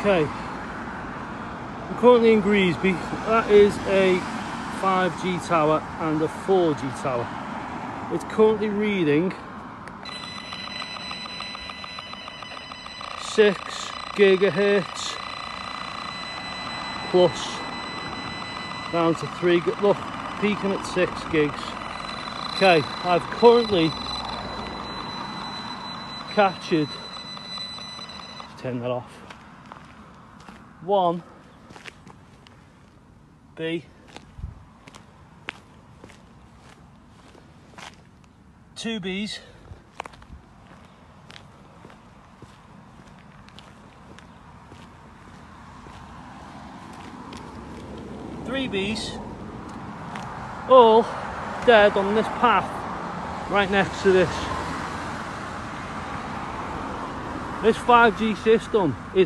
Okay, I'm currently in Greasby. That is a 5G tower and a 4G tower. It's currently reading 6 gigahertz plus down to 3. Look, peaking at 6 gigs. Okay, I've currently captured, turn that off, 1 B, 2 Bs, 3 Bs, all dead on this path right next to this. This 5G system is